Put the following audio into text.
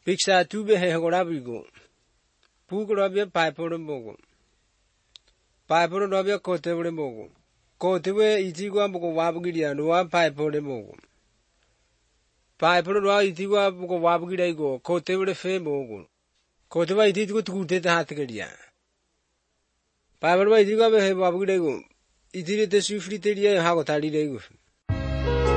Picture two be hegorabigo. Pugrabia piper mogo. Piper rabia cotebre mogo. Cotewe itigua bugo wabugidia, no one piper de mogo. Piper ra itigua bugo wabugidago, cotebre fe mogo. Coteva itigo to get hatgeria. Piper by itigua wabugidago. It is the swiftly hago tali.